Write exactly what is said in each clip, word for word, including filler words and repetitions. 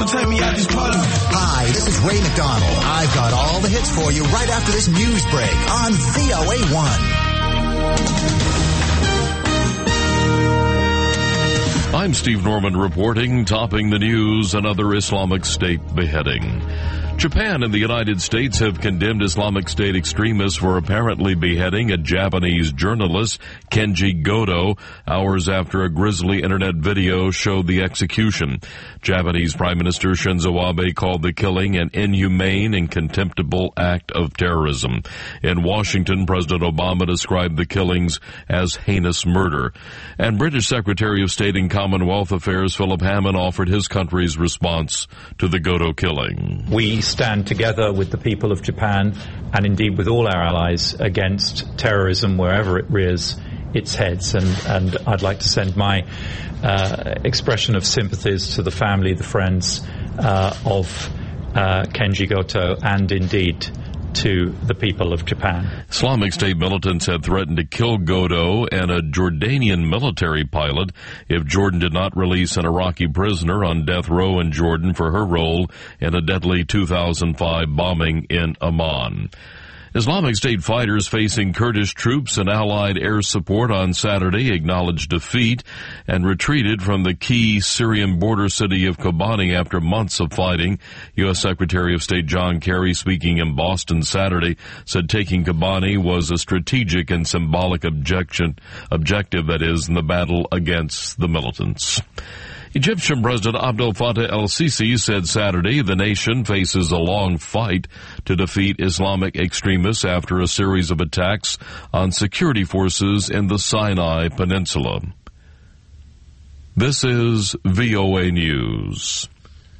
to take me out this problem. Hi, this is Ray McDonald. I've got all the hits for you right after this news break on V O A one. I'm Steve Norman reporting, topping the news, another Islamic State beheading. Japan and the United States have condemned Islamic State extremists for apparently beheading a Japanese journalist, Kenji Goto, hours after a grisly internet video showed the execution. Japanese Prime Minister Shinzo Abe called the killing an inhumane and contemptible act of terrorism. In Washington, President Obama described the killings as heinous murder. And British Secretary of State and Commonwealth Affairs Philip Hammond offered his country's response to the Goto killing. We stand together with the people of Japan and indeed with all our allies against terrorism wherever it rears its heads, and, and I'd like to send my uh, expression of sympathies to the family, the friends uh, of uh, Kenji Goto, and indeed to the people of Japan. Islamic State militants had threatened to kill Goto and a Jordanian military pilot if Jordan did not release an Iraqi prisoner on death row in Jordan for her role in a deadly two thousand five bombing in Amman. Islamic State fighters facing Kurdish troops and Allied air support on Saturday acknowledged defeat and retreated from the key Syrian border city of Kobani after months of fighting. U S Secretary of State John Kerry, speaking in Boston Saturday, said taking Kobani was a strategic and symbolic objection, objective, that is, in the battle against the militants. Egyptian President Abdel Fattah el-Sisi said Saturday the nation faces a long fight to defeat Islamic extremists after a series of attacks on security forces in the Sinai Peninsula. This is V O A News.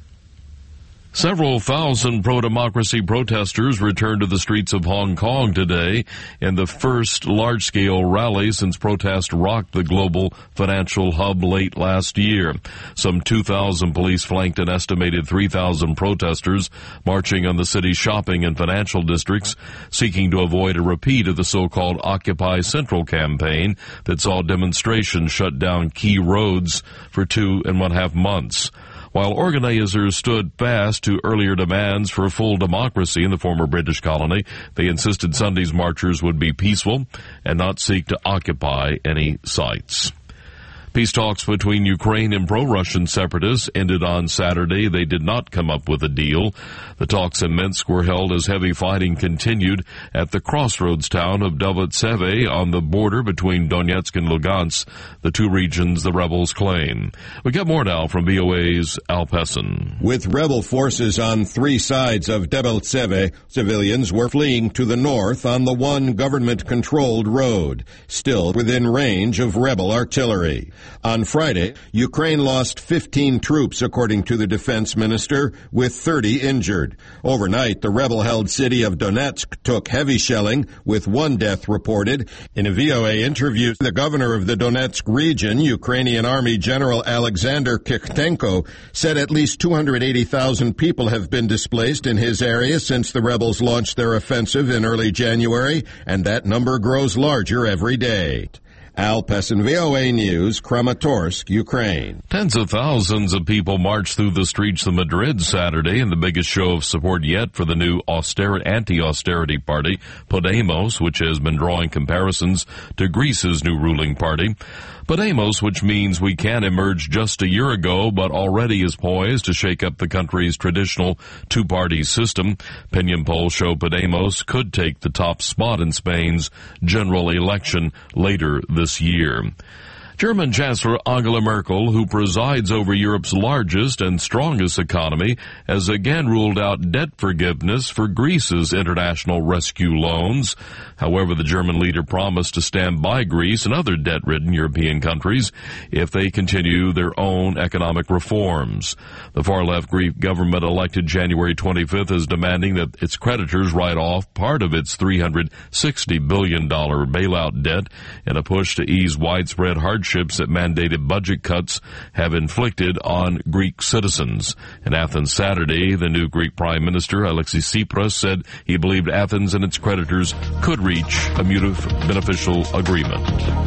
Several thousand pro-democracy protesters returned to the streets of Hong Kong today in the first large-scale rally since protests rocked the global financial hub late last year. Some two thousand police flanked an estimated three thousand protesters marching on the city's shopping and financial districts, seeking to avoid a repeat of the so-called Occupy Central campaign that saw demonstrations shut down key roads for two and one half months. While organizers stood fast to earlier demands for full democracy in the former British colony, they insisted Sunday's marchers would be peaceful and not seek to occupy any sites. Peace talks between Ukraine and pro-Russian separatists ended on Saturday. They did not come up with a deal. The talks in Minsk were held as heavy fighting continued at the crossroads town of Debaltseve on the border between Donetsk and Lugansk, the two regions the rebels claim. We get more now from V O A's Al Pessin. With rebel forces on three sides of Debaltseve, civilians were fleeing to the north on the one government-controlled road, still within range of rebel artillery. On Friday, Ukraine lost fifteen troops, according to the defense minister, with thirty injured. Overnight, the rebel-held city of Donetsk took heavy shelling, with one death reported. In a V O A interview, the governor of the Donetsk region, Ukrainian Army General Alexander Kikhtenko, said at least two hundred eighty thousand people have been displaced in his area since the rebels launched their offensive in early January, and that number grows larger every day. Al Pessin, V O A News, Kramatorsk, Ukraine. Tens of thousands of people marched through the streets of Madrid Saturday in the biggest show of support yet for the new austerity, anti-austerity party, Podemos, which has been drawing comparisons to Greece's new ruling party. Podemos, which means we can emerge just a year ago, but already is poised to shake up the country's traditional two-party system. Opinion polls show Podemos could take the top spot in Spain's general election later this year. German Chancellor Angela Merkel, who presides over Europe's largest and strongest economy, has again ruled out debt forgiveness for Greece's international rescue loans. However, the German leader promised to stand by Greece and other debt-ridden European countries if they continue their own economic reforms. The far-left Greek government, elected January twenty-fifth, is demanding that its creditors write off part of its three hundred sixty billion dollars bailout debt in a push to ease widespread hardship that mandated budget cuts have inflicted on Greek citizens. In Athens Saturday, the new Greek Prime Minister, Alexis Tsipras, said he believed Athens and its creditors could reach a mutually beneficial agreement.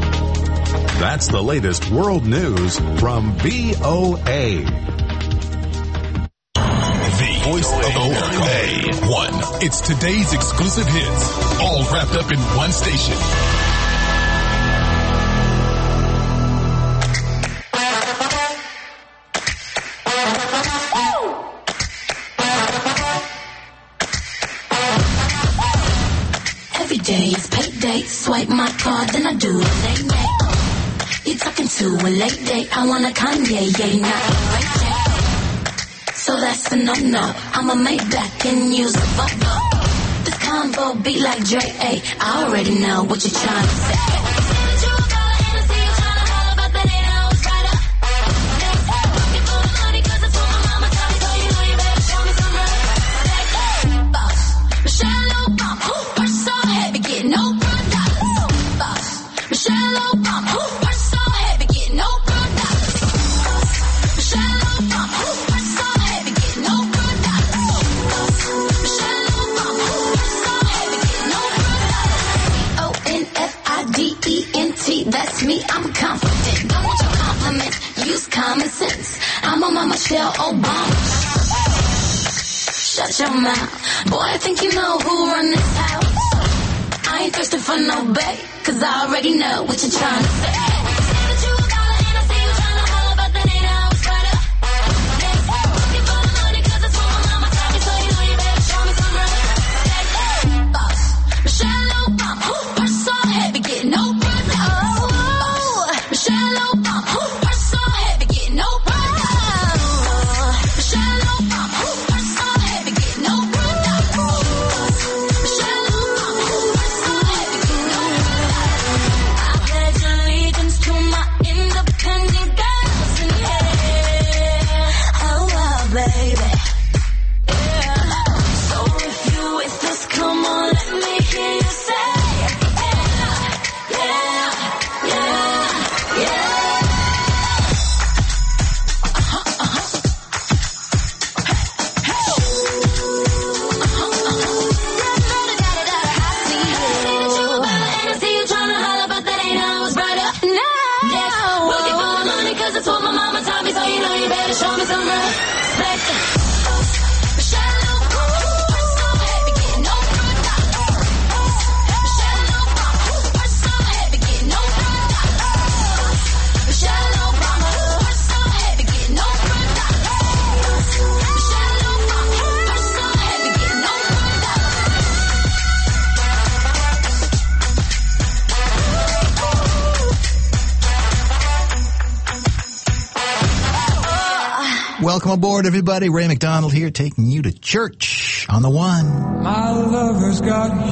That's the latest world news from V O A. voice of America. A one. It's today's exclusive hits, all wrapped up in one station. Every day is payday. Swipe my card, then I do the late night. You talking to a late date? I want a Kanye, yeah, not a right day. So that's a no-no. I'ma make back and use a Volvo. This combo beat like Dre, ayy. I already know what you're trying to say. That's me, I'm confident. Don't want your compliments, use common sense. I'm on my Michelle Obama. Shut your mouth. Boy, I think you know who run this house. I ain't thirsty for no bait, cause I already know what you're trying to say. Welcome aboard, everybody. Ray McDonald here, taking you to church on the one. My lover's got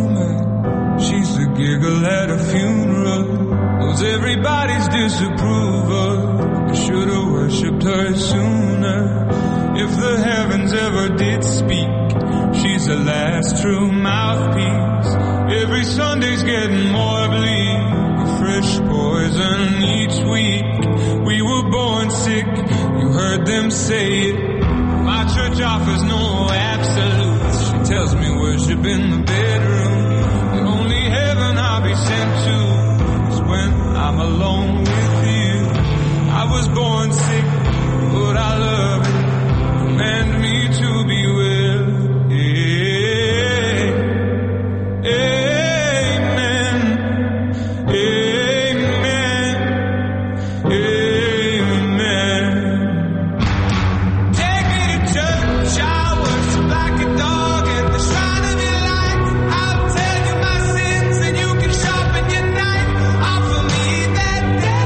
humor. She's a giggle at a funeral. Knows everybody's disapproval. I should have worshipped her sooner. If the heavens ever did speak, she's the last true mouthpiece. Every Sunday's getting more bleak. A fresh poison each week. We were born sick. You heard them say it. My church offers no absolutes. She tells me worship in the bedroom. The only heaven I'll be sent to is when I'm alone with you. I was born sick, but I love it. Command me to be well. Yeah. Amen. Amen. Amen. That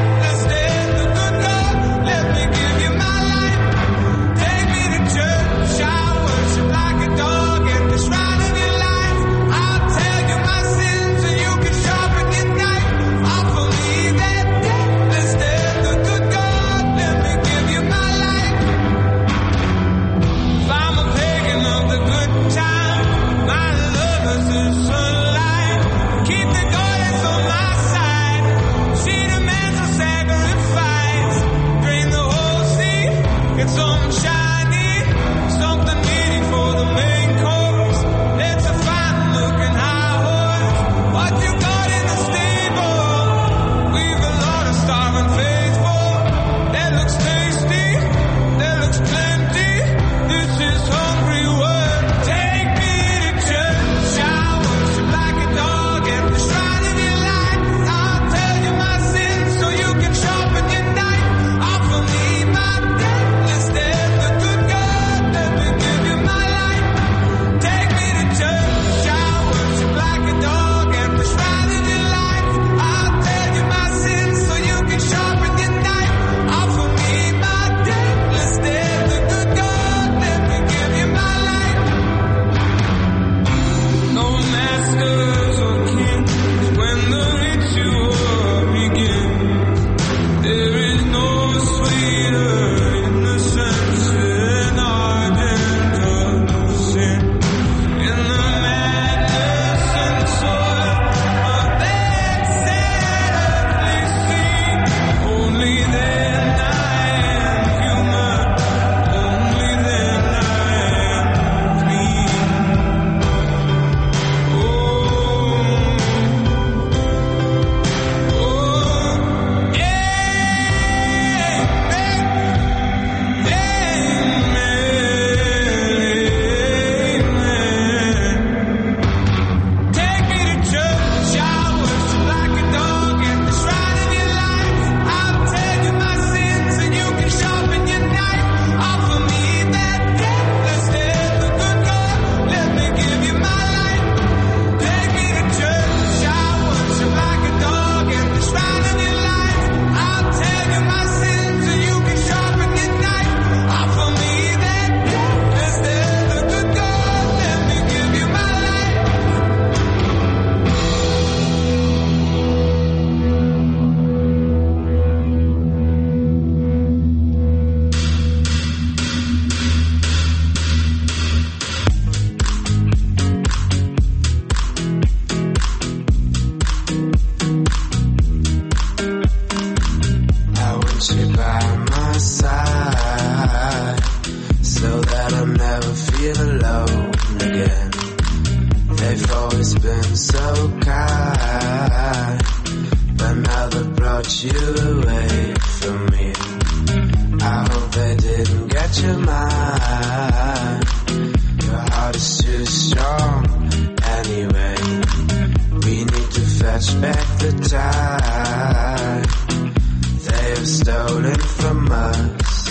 mind. Your heart is too strong anyway. We need to fetch back the time they have stolen from us.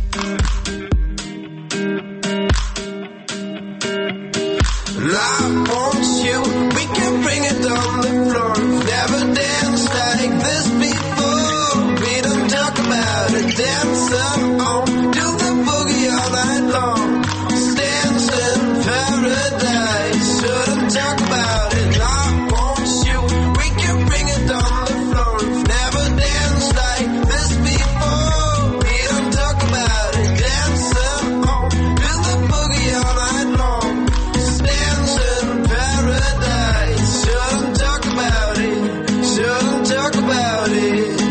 And I want you, we can bring it on the floor. Never danced like this before. We don't talk about it, dance on, do the boogie all night long. Dance in paradise, shouldn't talk about it. I want you, we can bring it on the floor. Never danced like this before. We don't talk about it, dance on, do the boogie all night long. Dance in paradise, shouldn't talk about it, shouldn't talk about it.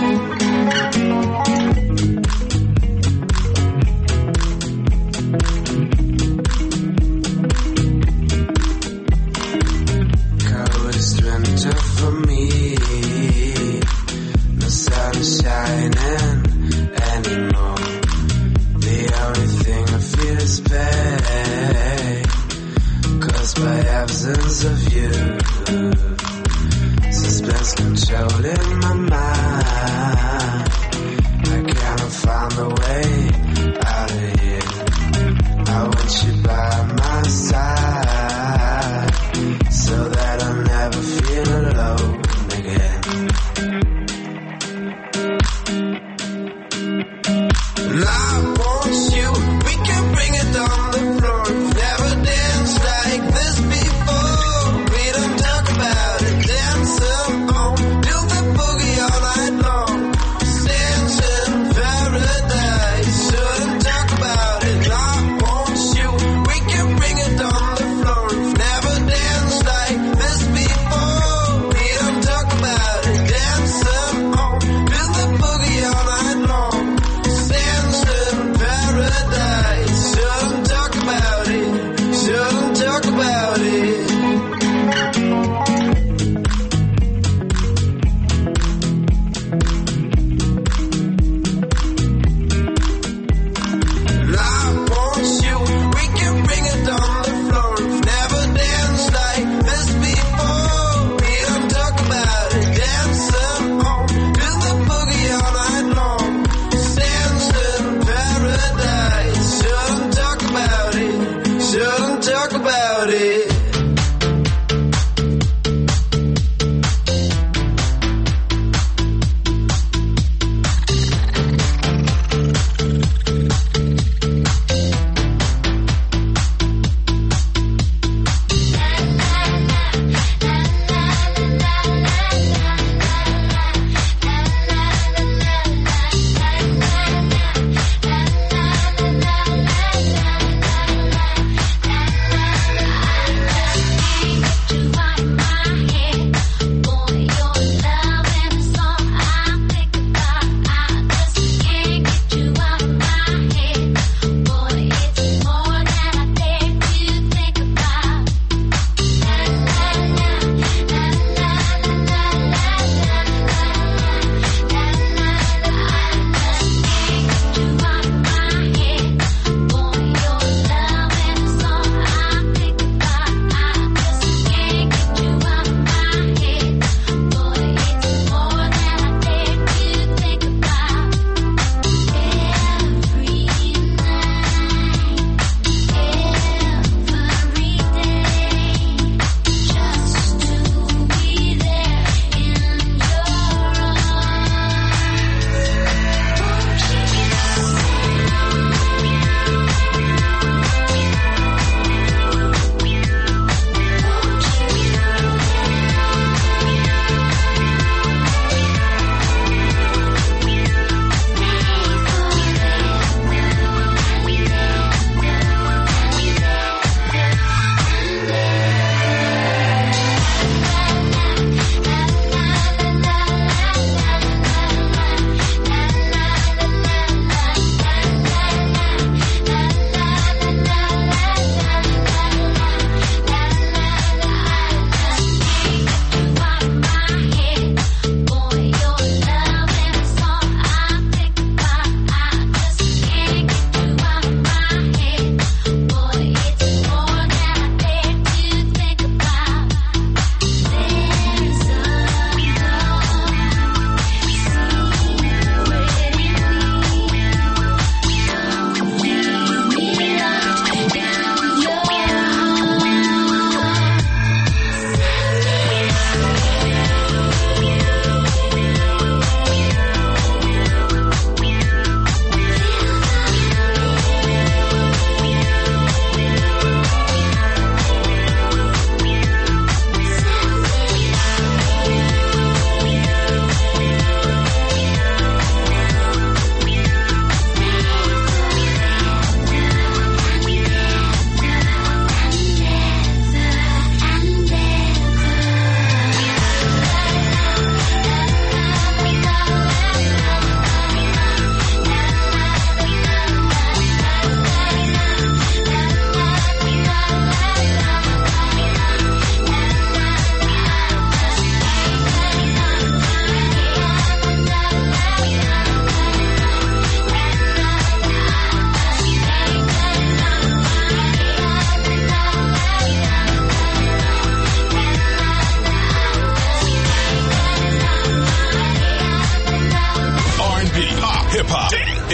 Cold winter for me, no sun shining anymore. The only thing I feel is pain, caused by absence of you. Suspense controlling my mind. I cannot find a way out of here. I want you by my side, so that I'll never feel alone again. And I want you, we can bring it on the floor. Never danced like this before. We don't talk about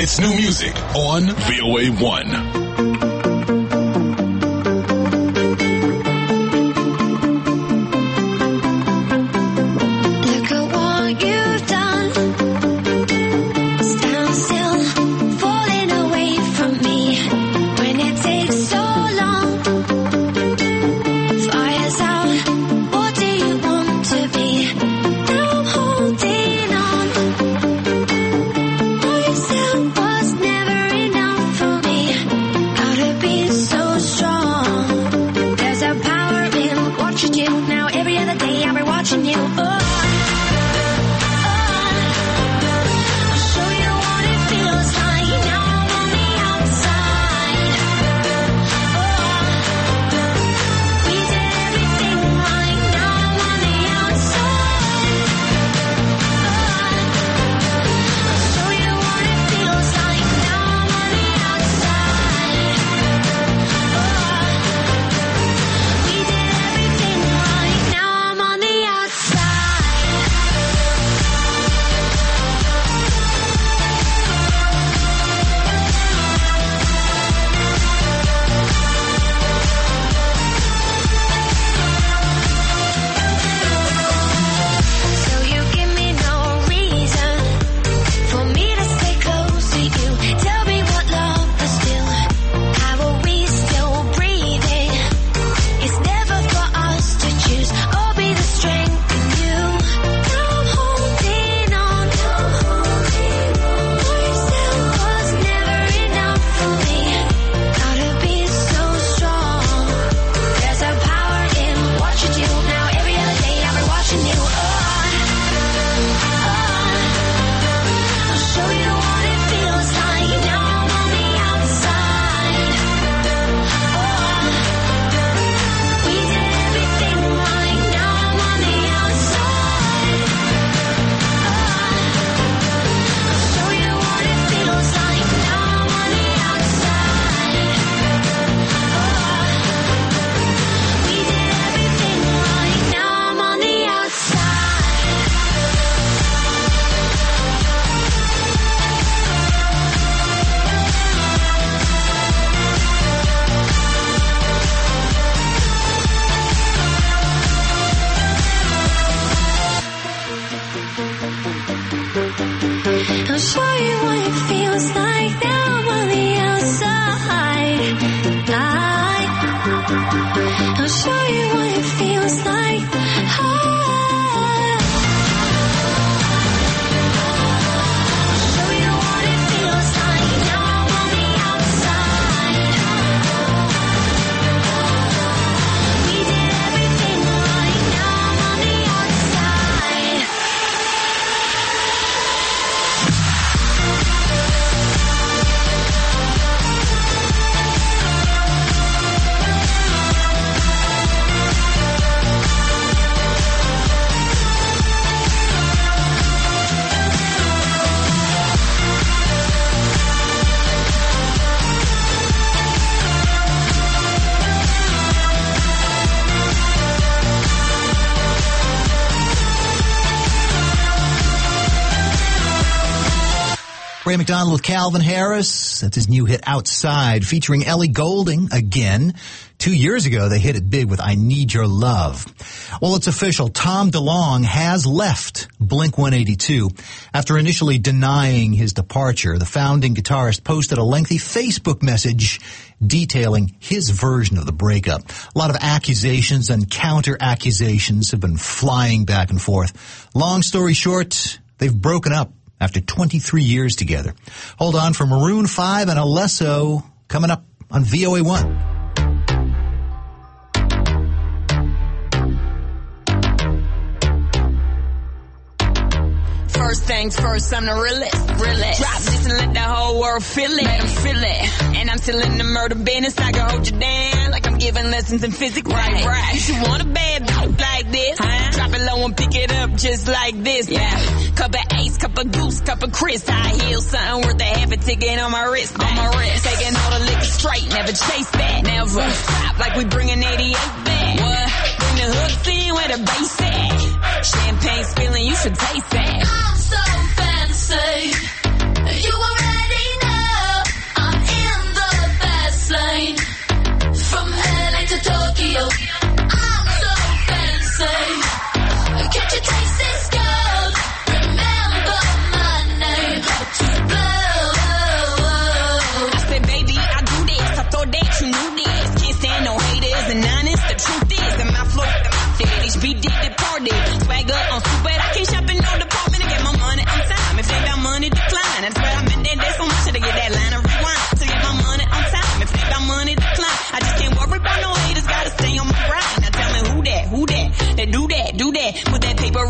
It's new music on V O A one. Look at what you've done. Stand still, falling away from me. When it takes so long, fire's out. What do you want to be? Now I'm holding on. All you said was never enough for me. Gotta be so strong. There's a power in watching you. Now every other day I'll be watching you. Oh. I'll show you what it feels like now I'm on the outside. I, I'll show you what it feels like. I, I'll show you what it feels like now I'm on the outside. We did everything right, now I'm on the outside. Ray McDonald with Calvin Harris. That's his new hit Outside, featuring Ellie Goulding again. Two years ago, they hit it big with I Need Your Love. Well, it's official. Tom DeLonge has left Blink one eighty-two. After initially denying his departure, the founding guitarist posted a lengthy Facebook message detailing his version of the breakup. A lot of accusations and counter-accusations have been flying back and forth. Long story short, they've broken up after twenty-three years together. Hold on for Maroon five and Alesso coming up on V O A one. First things first, I'm the realest. realest. Drop this and let the whole world feel it. Let them feel it. And I'm still in the murder business. I can hold you down like I'm giving lessons in physics. Right, right. You should want a bad bitch like this. Huh? Drop it low and pick it up just like this. Yeah. Cup of Ace, cup of Goose, cup of Chris. I heal something worth a half a ticket on my wrist. On my wrist. Taking all the liquor straight, never chase that. Never stop like we bringing eighty-eight back. What? Bring the hooks in where the bass at. Champagne spilling, you should taste that. I'm so fancy. You already know.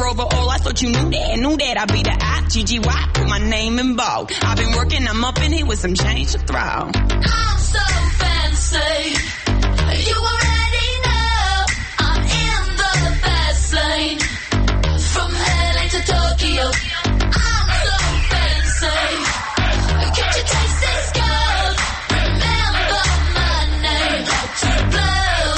overall. I thought you knew that, knew that I'd be the I G G Y, put my name in bold. I've been working, I'm up in here with some change to throw. I'm so fancy. You already know I'm in the fast lane. From L A to Tokyo, I'm so fancy. Can't you taste this gold? Remember my name. To blow,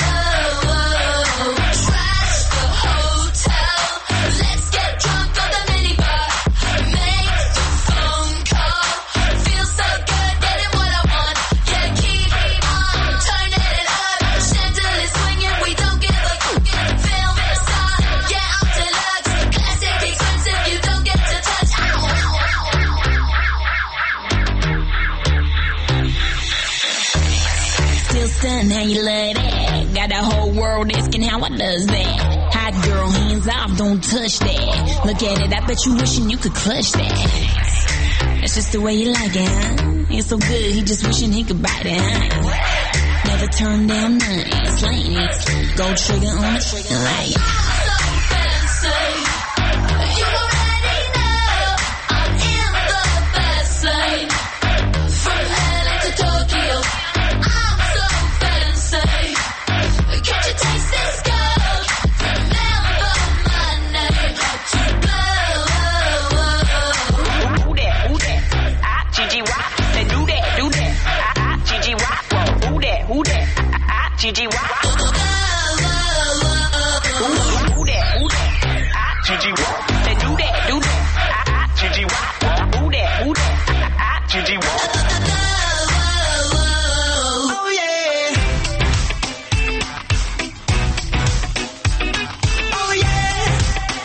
trash the hotel. Let's get drunk on the minibar. Make the phone call. Feel so good, getting what I want. Yeah, keep on turning it up. Chandelier swinging, we don't give a fuck. Film star, yeah, I'm deluxe. Classic, expensive, you don't get to touch. Ow, ow, ow, ow, ow. Still stunned how you love that. Got the whole world asking how I does that. Hot girl, hands off, don't touch that. Look at it, I bet you wishing you could clutch that. That's just the way you like it, huh? It's so good, he just wishing he could bite it, huh? Never turn down nothing, slaying it. Gold trigger on it, like I'm so fancy. You already know I'm in the fast lane. From L A to Tokyo, I'm so fancy. Can't you taste this gold? Remember my name. To blow. who that, who that? I G G Y, say do that, do that. I G G Y, whoa, who that, who that? I G G Y, who that, who that? I G G Y, say do that, do that. I G G Y, who that, who that? I G G Y. Oh yeah. Oh yeah.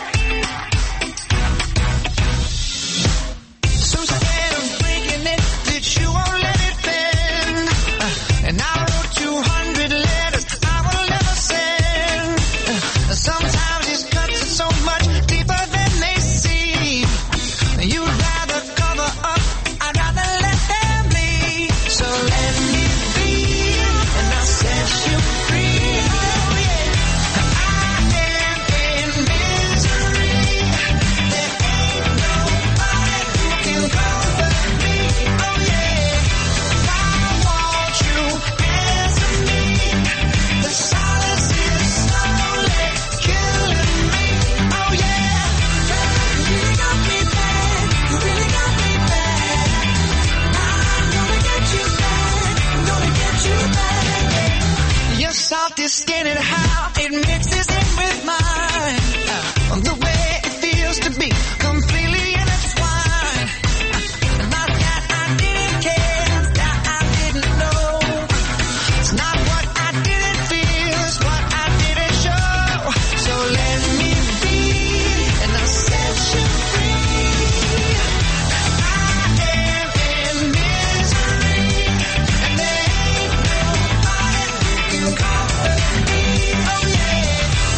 So scared of breaking it that you won't let it bend. Uh, and I wrote two hundred letters I will never send. Uh, sometimes these cuts are so much deeper than they seem. You'd rather cover up, I'd rather let them be. So let me be, and I'll set you free. Oh yeah, I am in misery. There ain't nobody who can comfort me. Oh yeah, I want you answer me. The silence is slowly killing me. Oh yeah, you really got me bad. You really got me bad. I'm gonna get you back. I'm gonna get you back. Your softest skin and how it mixes in with mine. Uh, the way it feels to be completely intertwined. Uh, not that I didn't care, that I didn't know. It's not what I didn't feel, it's what I didn't show. So let me be, and I'll set you free. I am in misery, and there ain't nobody who can comfort me. Oh yeah.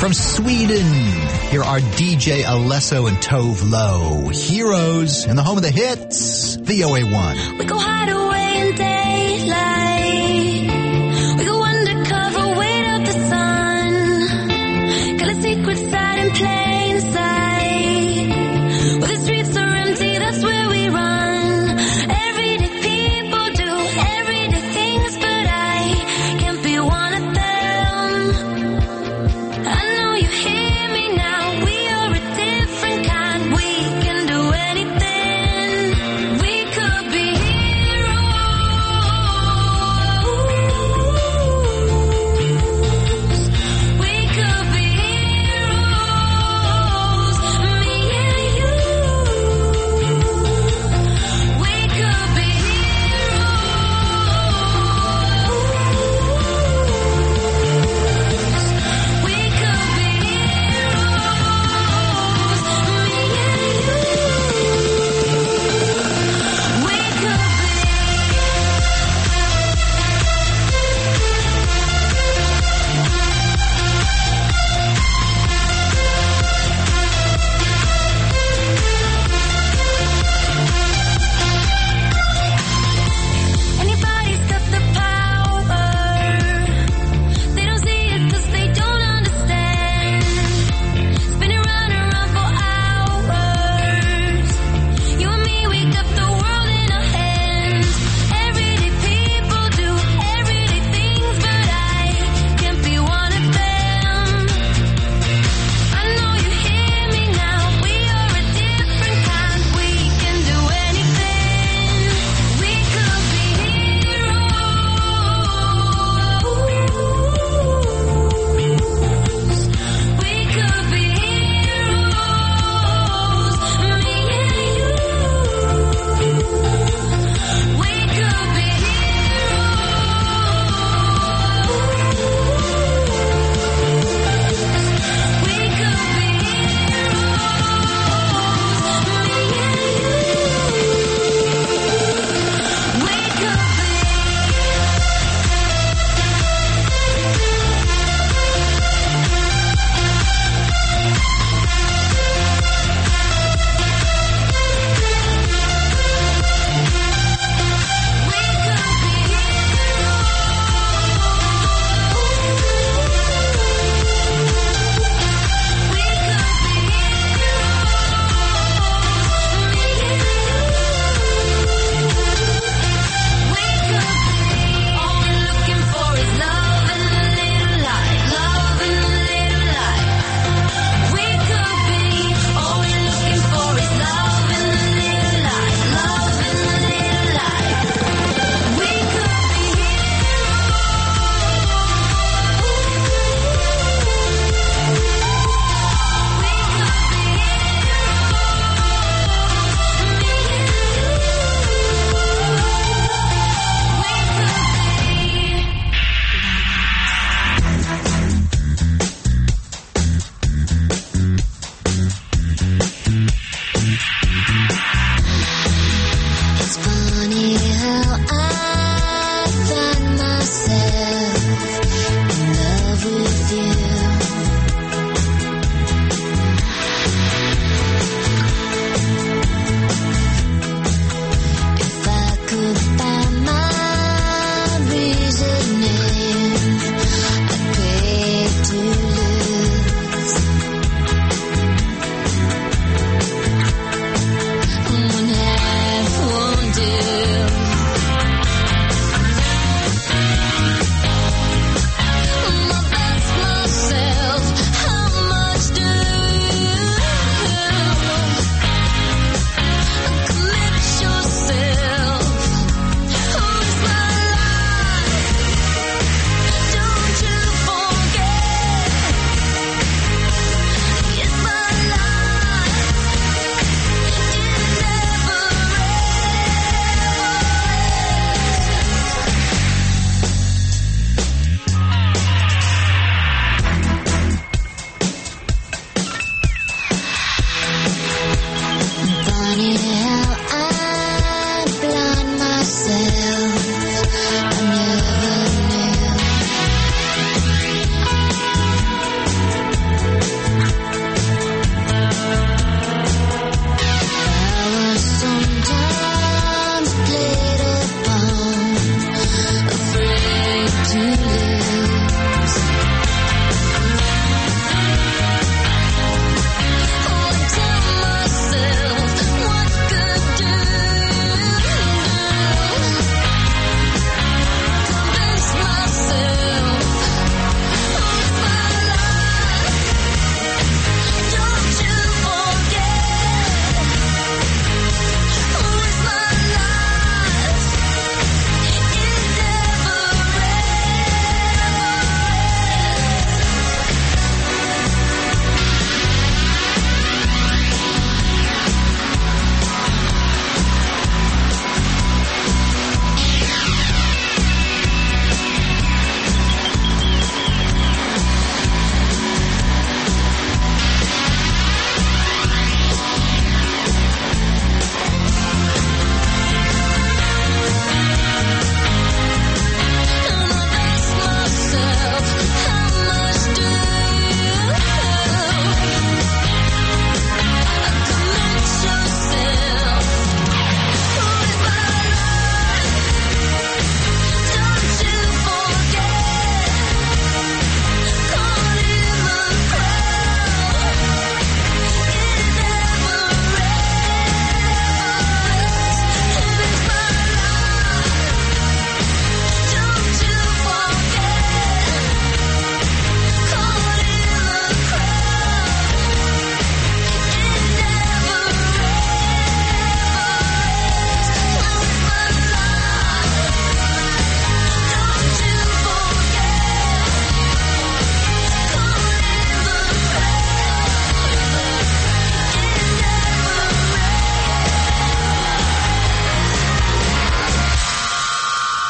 From Sweden, here are D J Alesso and Tove Lo. Heroes in the home of the hits, V O A one. We go hide away in daylight. We go undercover, wait out the sun. Got a secret side in plain sight. Where the streets are empty, that's where we run. Everyday people do everyday things, but I can't be one of them. I know you hear me now. We are a different kind. We can do anything. We could be heroes.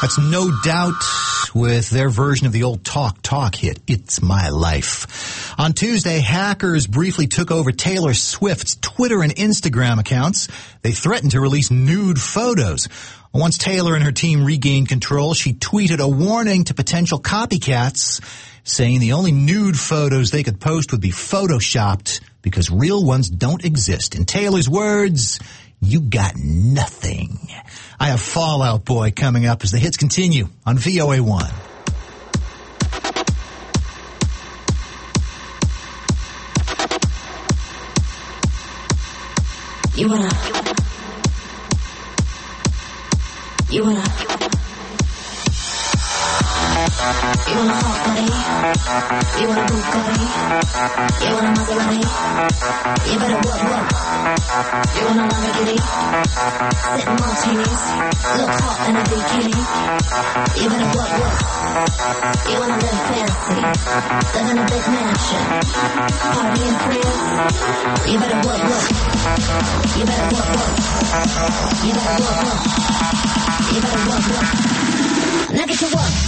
That's No Doubt with their version of the old Talk Talk hit, It's My Life. On Tuesday, hackers briefly took over Taylor Swift's Twitter and Instagram accounts. They threatened to release nude photos. Once Taylor and her team regained control, she tweeted a warning to potential copycats, saying the only nude photos they could post would be photoshopped because real ones don't exist. In Taylor's words, you got nothing. I have Fall Out Boy coming up as the hits continue on V O A one. You wanna, you wanna, you wanna hot body, you wanna Bugatti, you wanna Maserati, you better work, work, you wanna Lamborghini, sip martinis, look hot in a bikini, you better work, work, you wanna live fancy, live in a big mansion, party in France, you better work, work, you better work, work, you better work, work, you better work, work, now get to work.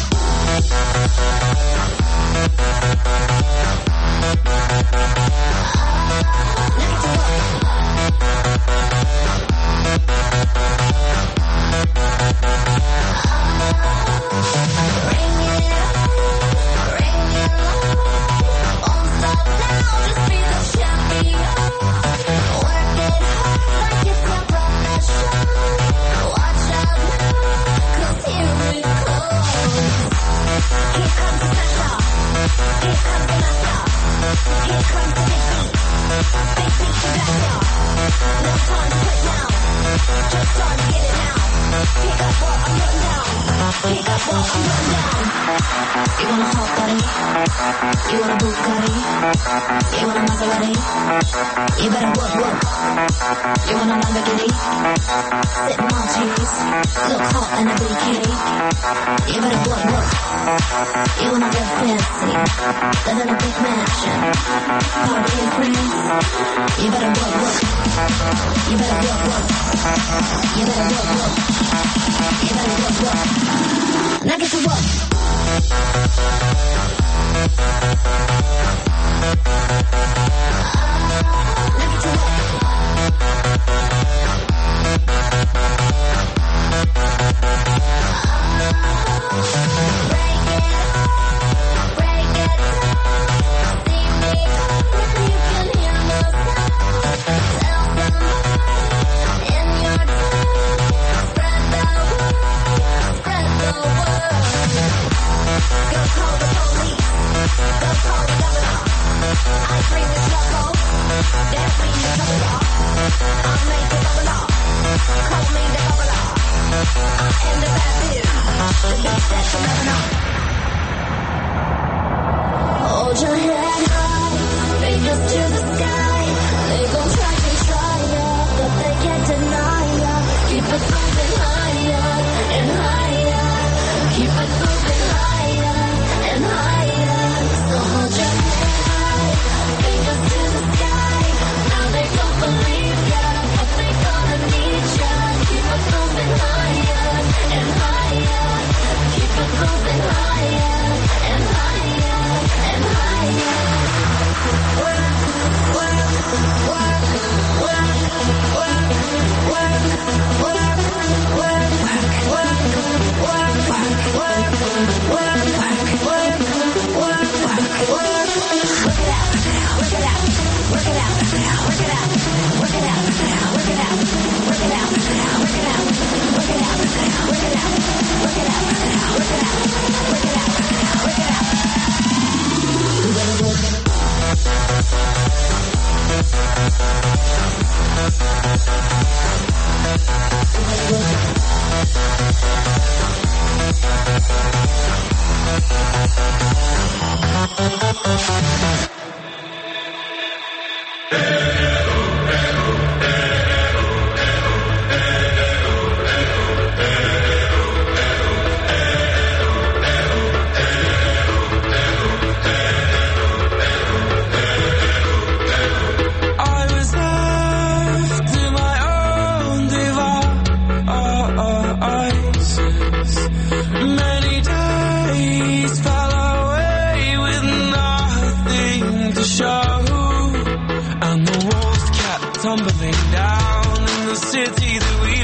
kept tumbling down in the city that we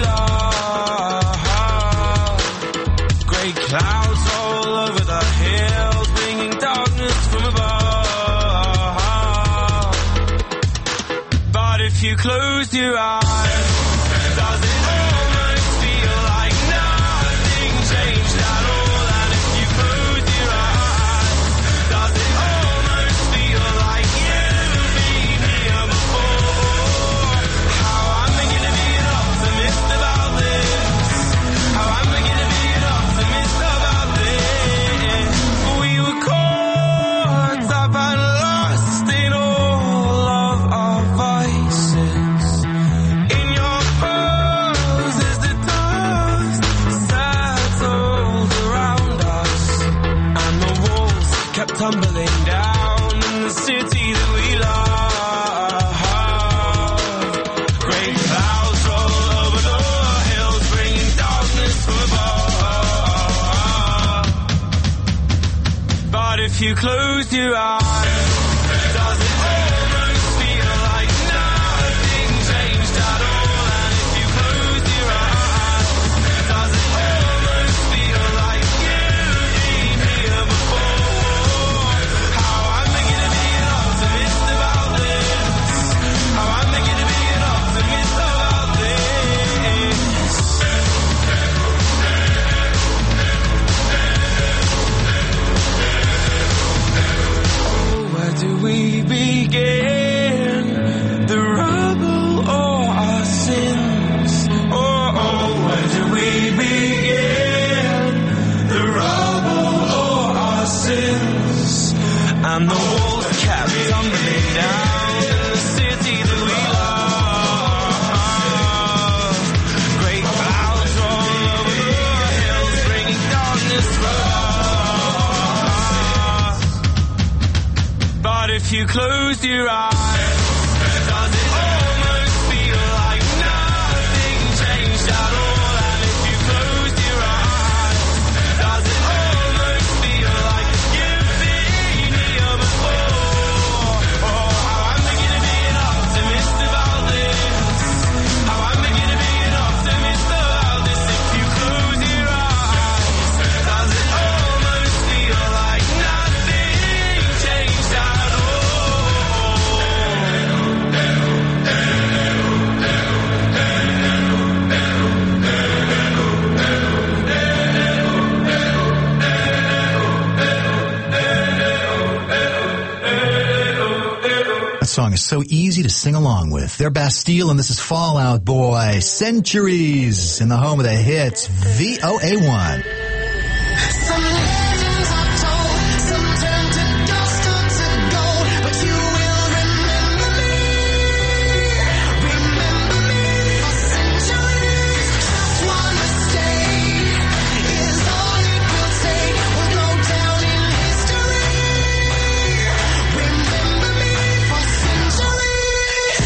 love. Grey clouds all over the hills, bringing darkness from above. But if you close your eyes, does it almost feel like nothing changed at all? And if you close your eyes, does it almost feel like you've been here before? How I'm gonna be an optimist about this. How I'm gonna be an optimist about this. We were caught up and lost in all of our vices. In your pose as the dust settled around us, and the walls kept tumbling down in the city that we love. Grey clouds roll over the hills, bringing darkness from above. But if you close your eyes, does it almost feel like nothing changed at all? And if you close your eyes, does it almost feel like you've been here before? How I'm gonna be an optimist about this. How I'm gonna be an optimist about this. Oh, where do we begin? The rubble or our sins? Oh, oh, where do we begin? The rubble or our sins? And the walls kept tumbling down in the city that we love. Great clouds roll over the hills, bringing darkness from us. But if you close your eyes, does it almost feel like nothing changed at all? And if you close your eyes, does it almost feel like you've been here before? Oh, how I'm gonna be an optimist about this. How I'm gonna be an optimist about this. If you close your eyes, does it almost feel like nothing changed at all? That song is so easy to sing along with. They're Bastille, and this is Fall Out Boy. Centuries in the home of the hits, V O A one. Some legends are told, some turn to dust or to gold, but you will remember me. Remember me for centuries. Just one mistake is all it will take. We'll go down in history. Remember me for centuries.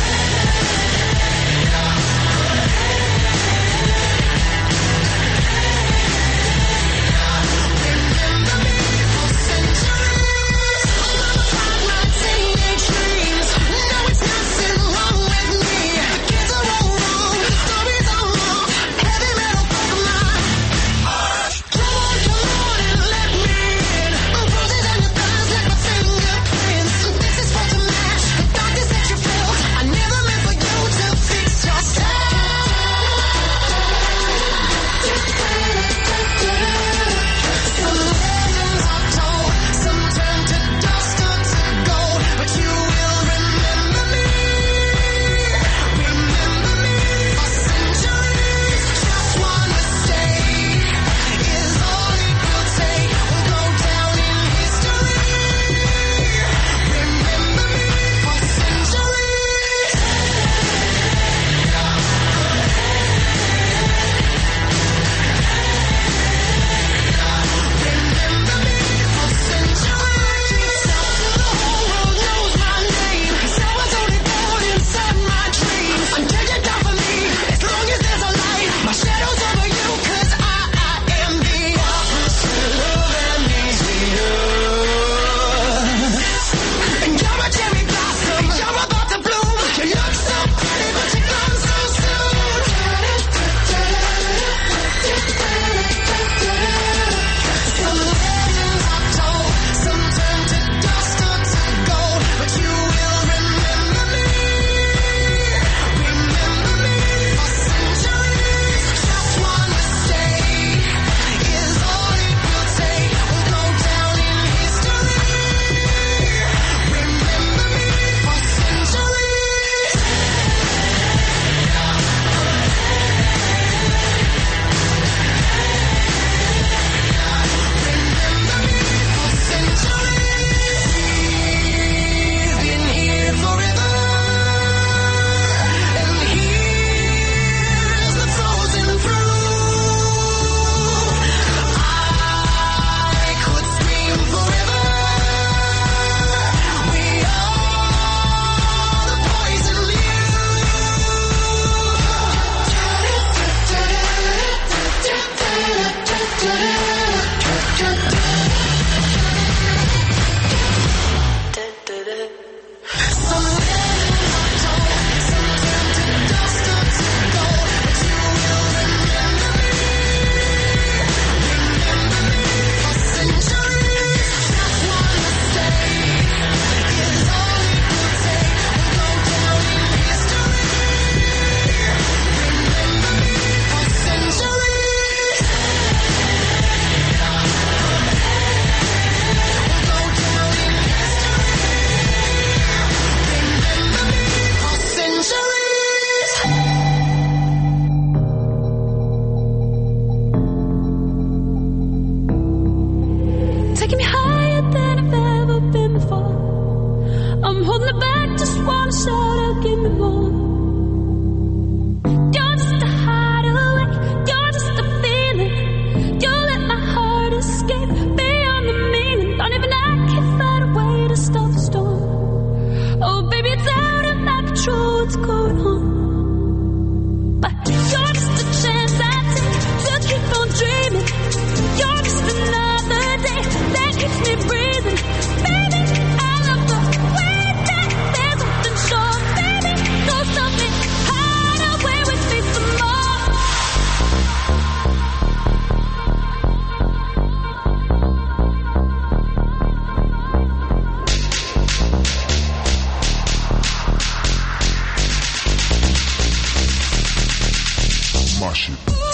what's going on. But you're just a chance I take to keep on dreaming. You're just another day that keeps me breathing. Baby, I love the way that there's nothing short. Baby, go stop me, hide away with me some more. My shit.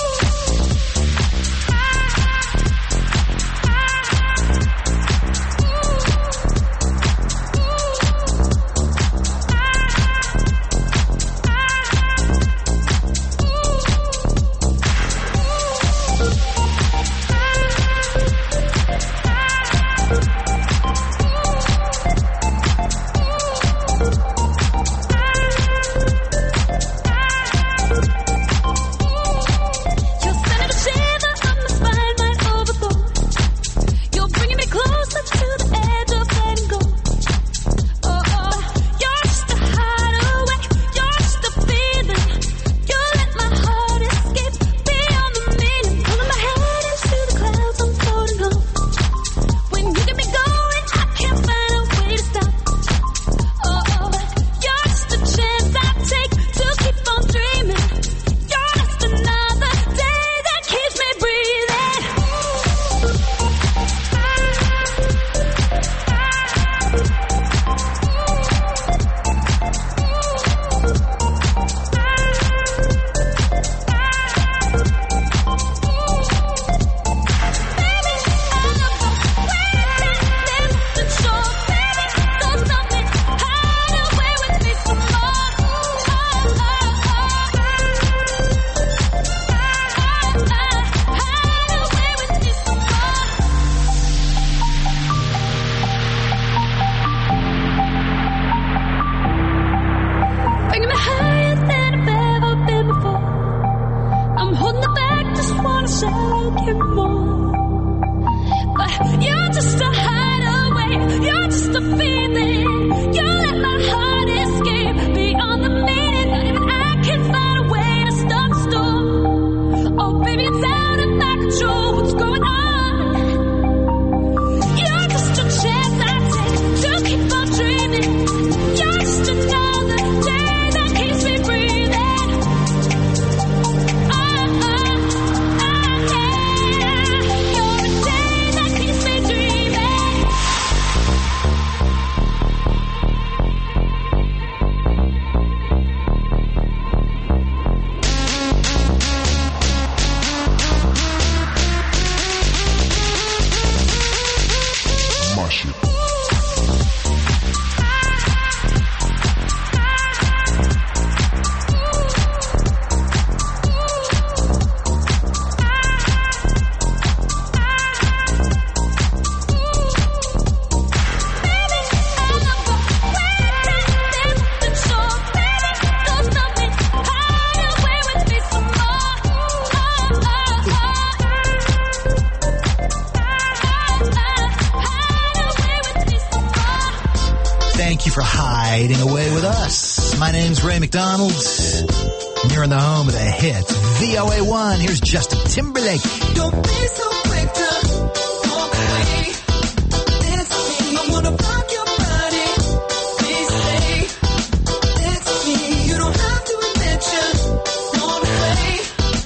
McDonald, and you're in the home of the hits. V O A one, here's Justin Timberlake. Don't be so quick to walk away. It's me, I wanna rock your body. Please stay. It's me, you don't have to admit you want away.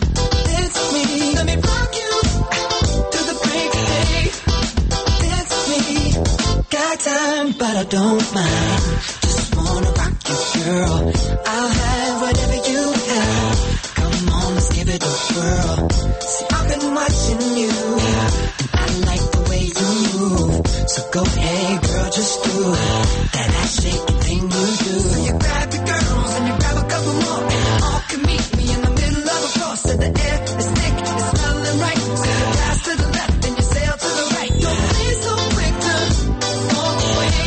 It's me, let me rock you to the break of day. It's me, got time but I don't mind. Just wanna rock you, girl. I'll have whatever you have. Come on, let's give it a whirl. See, I've been watching you, and I like the way you move. So go ahead, girl, just do that ass shaking thing you do. So you grab your girls and you grab a couple more, and you all can meet me in the middle of the floor. So the air is thick, it's smelling right. So you pass to the left and you sail to the right. Don't be so quick to walk away.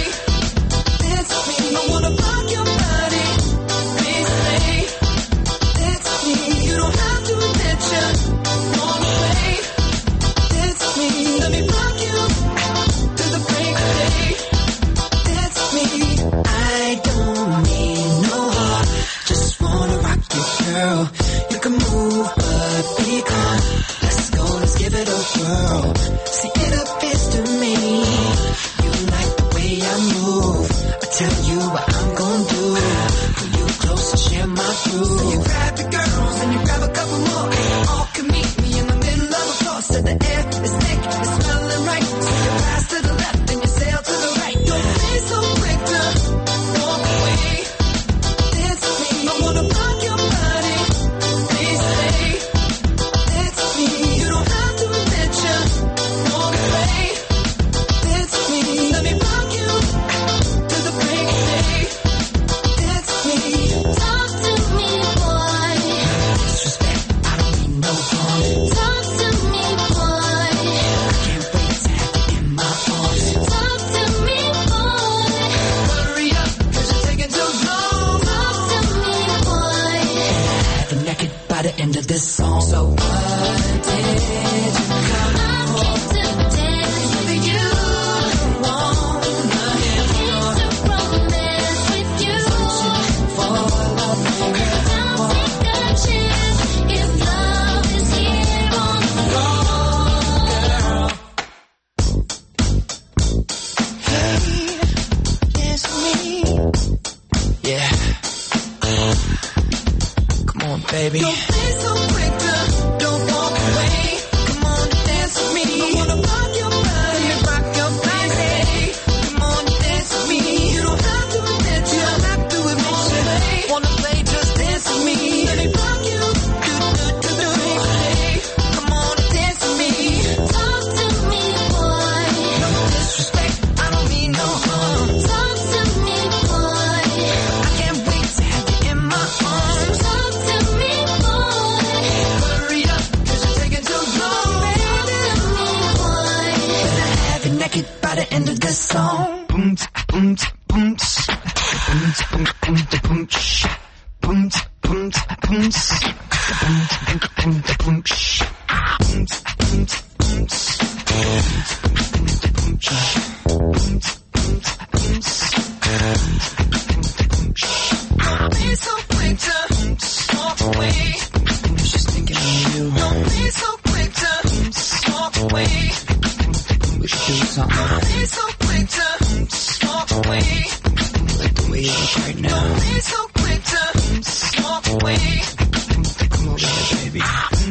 It's me, I wanna rock your body. Please stay. It's me, you don't have to admit you want away. It's me, let me rock you to the break of day. It's me, I don't need no heart. tell you what I'm gonna do. Pull you close and share my groove. So you grab the girls and you grab a couple more. And you all can meet me in the middle of the floor. So the air is thick, it's smelling right. So you pass to the left and you sail to the right. Don't be so quick to walk away. It's me. I wanna rock your body. Please stay. It's me. You don't have to admit you walk away. It's me. Let me rock you to the break of day. It's me. Talk to me, boy. Disrespect, I don't mean no harm. Talk to me, boy. I can't wait to have you in my arms. Talk to me, boy. Hurry up, cause you're taking too long. Talk to me, boy. Have you naked by the end of this song. So what did you come I came to dance with you. wanna hear Came to romance with you. for love? Now take a chance if love is here on the floor. It's me. Yeah. Come on, baby. Don't be so quick to don't walk away. Come on, dance with me. I wanna rock your body, rock your body. Come on, dance with me. You don't have to admit you don't have to admit you wanna play, just dance with me. Let me rock you to the to the day. Come on, dance with me. Talk to me, boy. No disrespect, I don't mean no harm. Talk to me, boy. I can't wait to have you in my arms. Talk to me, boy. Hurry up, cause you're taking too long. Talk to me, boy. Have you naked by the end of this song. Boom, tsk, boom, tsk, boom, tsk. Boom, tsk, boom, boom, tsk, boom, tsk. Boom, tsk, boom, tsk, boom, tsk. Boom, tsk, boom, boom, tsk, boom, tsk. Boom, tsk, boom, tsk, boom, tsk. Boom, tsk, boom, boom, tsk, boom, tsk. Boom, tsk, boom, tsk, boom, tsk. Don't be so quick to walk away. I was just thinking of you. Don't be so quick to walk away. We should do something. Don't be so quick to walk away. Like the way you look right now. Don't be so quick to walk away. Come over here, baby.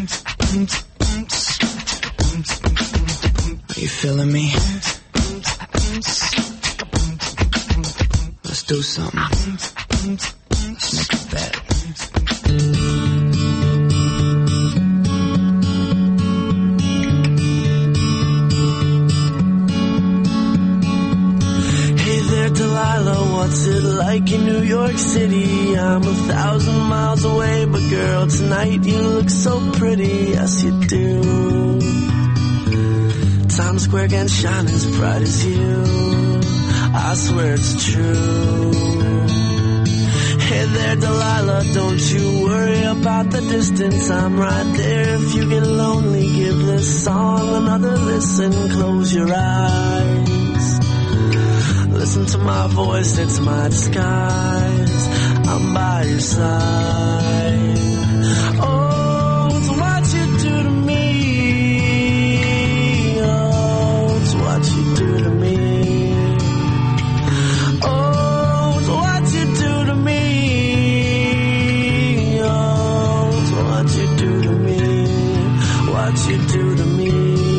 Are you feeling me? Let's do something. Let's make a bet. Hey there, Delilah, what's it like in New York City? I'm a thousand miles away, but girl, tonight you look so pretty, yes you do. Times Square can shine as bright as you, I swear it's true. Hey there, Delilah, don't you worry about the distance, I'm right there. If you get lonely, give this song another listen, close your eyes. Listen to my voice, it's my disguise. I'm by your side. Oh, it's what you do to me. Oh, it's what you do to me. Oh, it's what you do to me. Oh, it's what you do to me. What you do to me.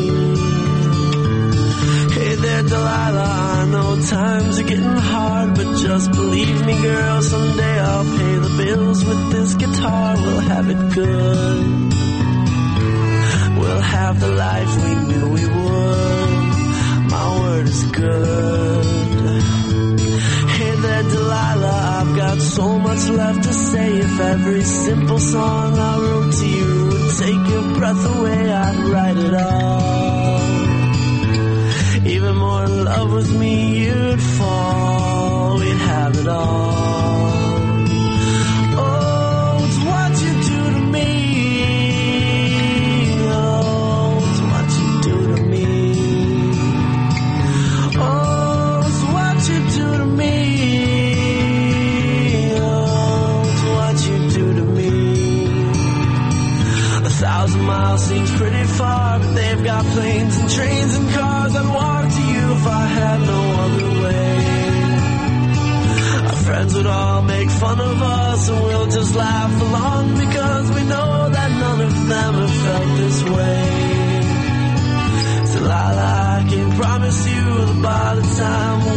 Hey there, Delilah, I know times are getting hard, but just believe me, girl, someday I'll pay the bills with this guitar. We'll have it good. We'll have the life we knew we would. My word is good. Hey there, Delilah, I've got so much left to say. If every simple song I wrote to you would take your breath away, I'd write it all. Even more in love with me, you'd fall. We'd have it all. Oh, it's what you do to me. Oh, it's what you do to me. Oh, it's what you do to me. Oh, it's what you do to me. A thousand miles seems pretty far, but they've got planes and trains and cars. I'd walk to you if I had no other way. fun of us and we'll just laugh along because we know that none of them have felt this way. So Lila, I can promise you that by the time